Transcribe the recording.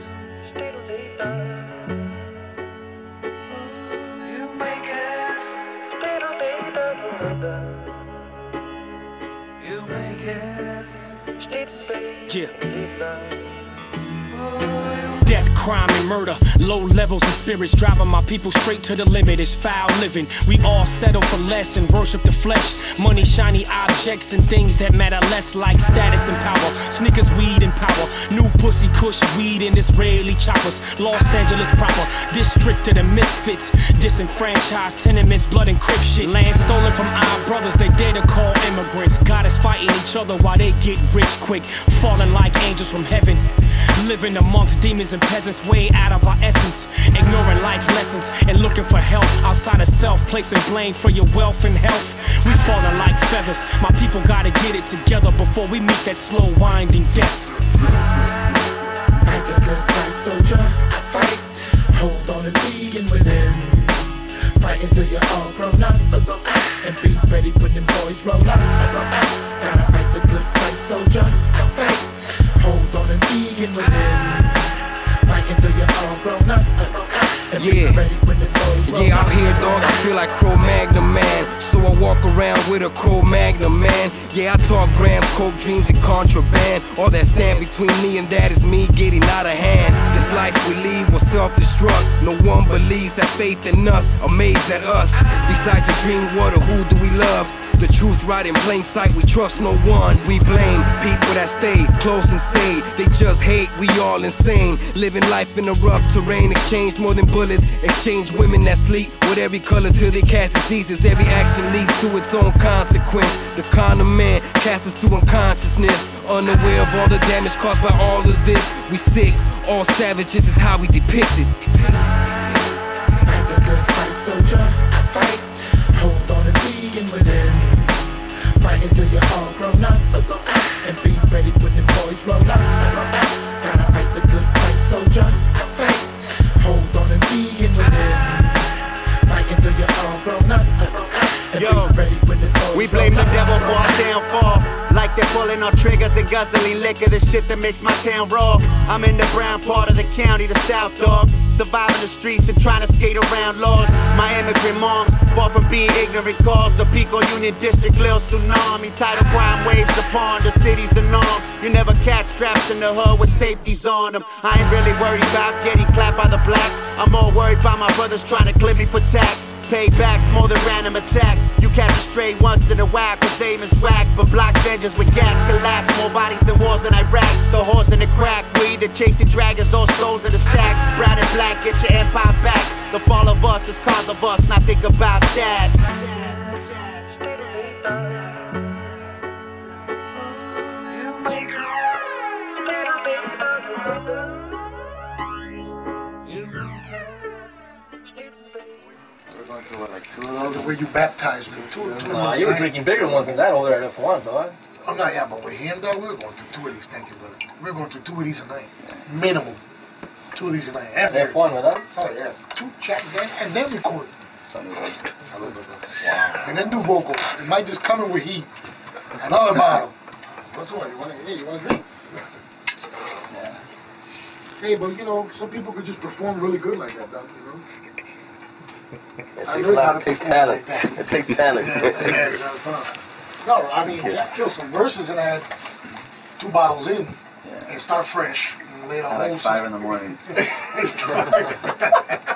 Yeah. Death, crime, and murder, low levels of spirits driving my people straight to the limit. It's foul living. We all settle for less and worship the flesh. Money, shiny objects, and things that matter less, like status and power. Sneakers, weed, and power. New pussy, kush, weed, and Israeli choppers. Los Angeles proper, district of the misfits. Disenfranchised tenements, blood and crip shit. Land stolen from our brothers, they dare to call immigrants. God is fighting each other while they get rich quick. Falling like angels from heaven. Living amongst demons and peasants, way out of our essence. Ignoring life lessons and looking for help outside of self. Placing blame for your wealth and health. We falling like feathers. My people gotta get it together before we meet that slow winding death. Fight the good fight, soldier. I fight. Hold on and begin within. Fight until you're all grown up. And be ready when them boys roll up. Gotta fight the good fight, soldier. I fight. Hold on and begin within. Fight until you're all grown up. And be ready when the boys roll up. Out here, dog, I feel like Cro-Magnon, man. So I walk around with a Cro-Magnon, man. Yeah, I talk grams, coke, dreams, and contraband. All that stand between me and that is me getting out of hand. This life we lead will self-destruct. No one believes that faith in us, amazed at us. Besides the dream water, who do we love? The truth right in plain sight, we trust no one. We blame people that stay close and say they just hate, we all insane. Living life in the rough terrain, exchange more than bullets. Exchange women that sleep with every color till they catch diseases. Every action leads to its own consequence. The con of man casts us to unconsciousness. Unaware of all the damage caused by all of this. We sick, all savages is how we depict it. Fight the good fight, soldier, I fight. Hold on and begin within. Fight until you're all grown up. And be ready when the boys roll up. Gotta fight the good fight, soldier. I fight. Hold on and begin within. Fight until you're all grown up. And be ready when the boys we blame the devil for our downfall. Like they're pulling our triggers and guzzling liquor, the shit that makes my town raw. I'm in the brown part of the county, the south, dog. Surviving the streets and trying to skate around laws. My immigrant moms, far from being ignorant, calls the Pico Union District, Lil Tsunami. Tidal crime waves upon the city's the norm. You never catch straps in the hood with safeties on them. I ain't really worried about getting clapped by the blacks. I'm more worried about my brothers trying to clip me for tax. Paybacks more than random attacks. You catch a stray once in a while, cause aim is whack. But block vengeance with gats collapse. More bodies than wars in Iraq. The horse in the crack. We either chasing dragons or stones in the stacks. Brown and black, get your empire back. The fall of us is cause of us, not think about that. Like 2 of those? Where you baptized me. Two you were drinking bigger ones than that over there at F1, dog. I'm not, yeah, but with him, though, we were going through 2 of these, thank you, brother. We were going through 2 of these a night. Minimum. 2 of these a night. F1 with them? Oh, yeah. 2 chat, and then record. Salud, brother. Wow. And then do vocals. It might just come in with heat. Another bottle. What's the one? You want to drink? Yeah. Hey, but you know, some people could just perform really good like that, dog, you know? It takes talent. It takes talent. No, I mean, just kill some verses and add 2 bottles in and start fresh. And lay it on like 5 in the morning.